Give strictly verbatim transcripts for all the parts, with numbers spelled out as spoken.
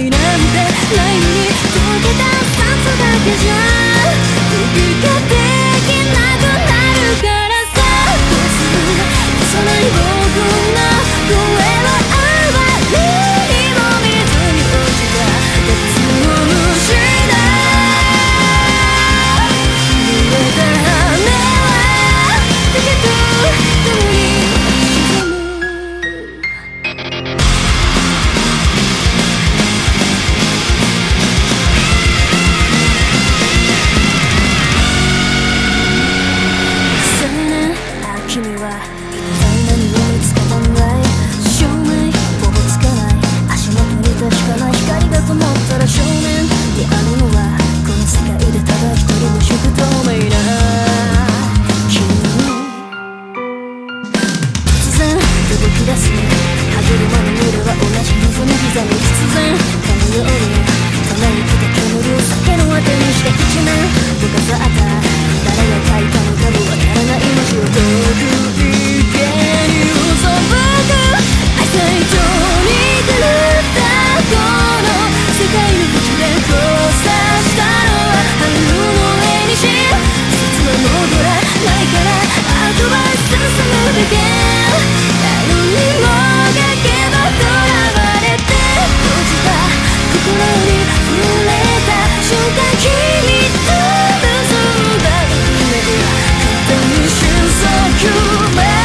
ないのに溶けた酸素だけじゃ息ができなくなるからさ。どうする幼い僕の声はあまりにも水に落ちた鉄の虫だ。揺れた羽は時と共に沈む。君は一体何を見つけたんだい。照明ほぼつかない、足元に確かな光が灯ったら少年にあるのはこの世界でただ一人の宿透明な君。突然動き出す歯車の揺れは同じリズム刻み。必然かのようにため息で煙を酒のあてにした一面ぼかさった誰が書いたのかもわからない文字を遠く池に嘘吹く浅いとに狂ったこの世界の口で交差したのは春の絵にし実は戻らないからあとは進むだけなのにもがけばとらわれて閉じた心に触れた瞬間君と結んだ運命勝手に瞬足前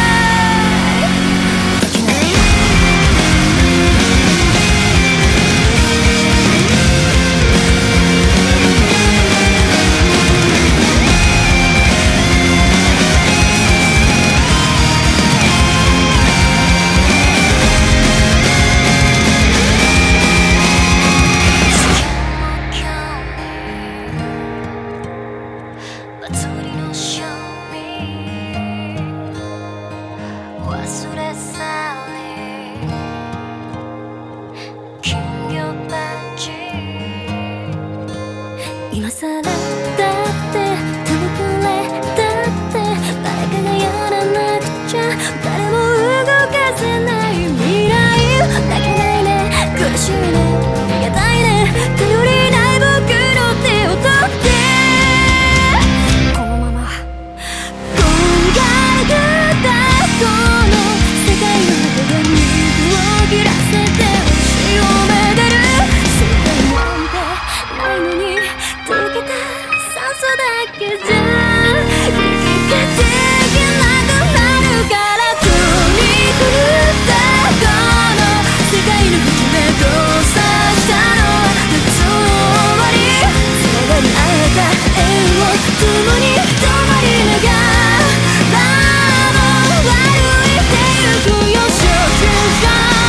忘れ去り金魚たち今さらだって手遅れだって誰かがやらなくちゃ誰も動かせない未来泣けないね苦しいね逃げたいね頼りない僕の手を取ってこのままこんがらがったこの世界の果てで水を切らせて星をめでる世界なんてないのに溶けた酸素だけじゃ息ができなくなるからとに狂ったこの世界の口で交差したのは夏の終わり繋がり合えた縁を共に止まりながらもう歩いてゆくよ初心者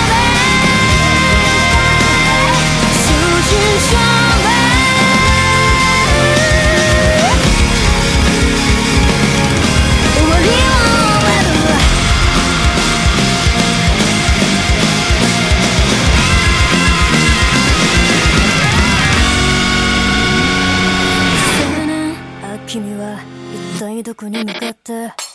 初心者終わりを終える青年あ君は一体どこに向かって